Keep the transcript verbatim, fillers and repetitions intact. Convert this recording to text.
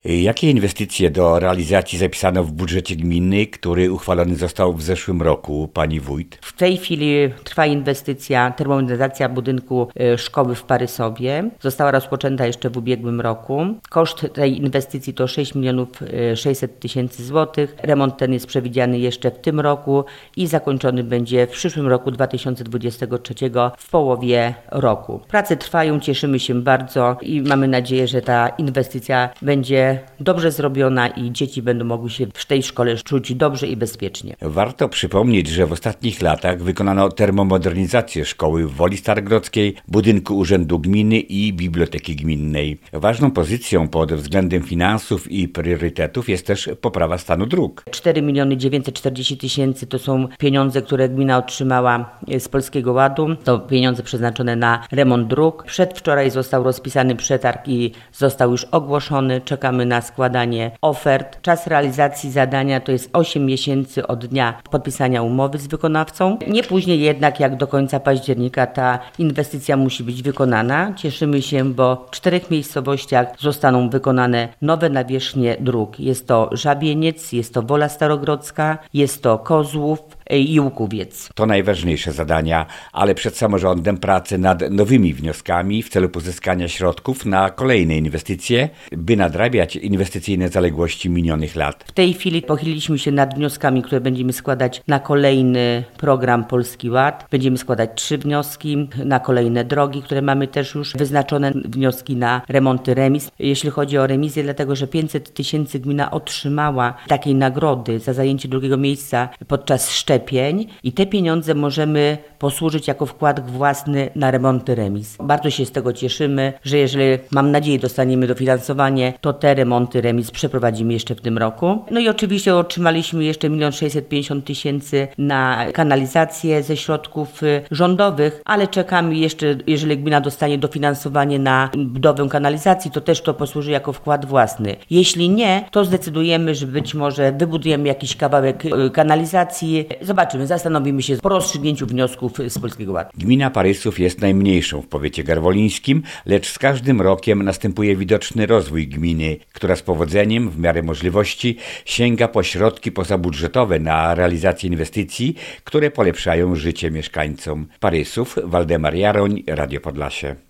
Jakie inwestycje do realizacji zapisano w budżecie gminy, który uchwalony został w zeszłym roku, pani wójt? W tej chwili trwa inwestycja, termomodernizacja budynku szkoły w Parysowie. Została rozpoczęta jeszcze w ubiegłym roku. Koszt tej inwestycji to sześć milionów sześćset tysięcy złotych. Remont ten jest przewidziany jeszcze w tym roku i zakończony będzie w przyszłym roku dwa tysiące dwudziestego trzeciego w połowie roku. Prace trwają, cieszymy się bardzo i mamy nadzieję, że ta inwestycja będzie dobrze zrobiona i dzieci będą mogły się w tej szkole czuć dobrze i bezpiecznie. Warto przypomnieć, że w ostatnich latach wykonano termomodernizację szkoły w Woli Starogrodzkiej, budynku Urzędu Gminy i Biblioteki Gminnej. Ważną pozycją pod względem finansów i priorytetów jest też poprawa stanu dróg. cztery miliony dziewięćset czterdzieści tysięcy to są pieniądze, które gmina otrzymała z Polskiego Ładu. To pieniądze przeznaczone na remont dróg. Przedwczoraj został rozpisany przetarg i został już ogłoszony. Czekamy na składanie ofert. Czas realizacji zadania to jest osiem miesięcy od dnia podpisania umowy z wykonawcą. Nie później jednak jak do końca października ta inwestycja musi być wykonana. Cieszymy się, bo w czterech miejscowościach zostaną wykonane nowe nawierzchnie dróg. Jest to Żabieniec, jest to Wola Starogrodzka, jest to Kozłów i Łukowiec. To najważniejsze zadania, ale przed samorządem prace nad nowymi wnioskami w celu pozyskania środków na kolejne inwestycje, by nadrabiać inwestycyjne zaległości minionych lat. W tej chwili pochyliliśmy się nad wnioskami, które będziemy składać na kolejny program Polski Ład. Będziemy składać trzy wnioski na kolejne drogi, które mamy też już wyznaczone, wnioski na remonty remiz. Jeśli chodzi o remizję, dlatego że pięćset tysięcy gmina otrzymała takiej nagrody za zajęcie drugiego miejsca podczas szczepień i te pieniądze możemy posłużyć jako wkład własny na remonty remiz. Bardzo się z tego cieszymy, że jeżeli, mam nadzieję, dostaniemy dofinansowanie, to te remonty remiz przeprowadzimy jeszcze w tym roku. No i oczywiście otrzymaliśmy jeszcze milion sześćset pięćdziesiąt tysięcy na kanalizację ze środków rządowych, ale czekamy jeszcze, jeżeli gmina dostanie dofinansowanie na budowę kanalizacji, to też to posłuży jako wkład własny. Jeśli nie, to zdecydujemy, że być może wybudujemy jakiś kawałek kanalizacji. Zobaczymy, zastanowimy się po rozstrzygnięciu wniosków z Polskiego Ładu. Gmina Parysów jest najmniejszą w powiecie garwolińskim, lecz z każdym rokiem następuje widoczny rozwój gminy, która z powodzeniem, w miarę możliwości, sięga po środki pozabudżetowe na realizację inwestycji, które polepszają życie mieszkańcom. Parysów, Waldemar Jaroń, Radio Podlasie.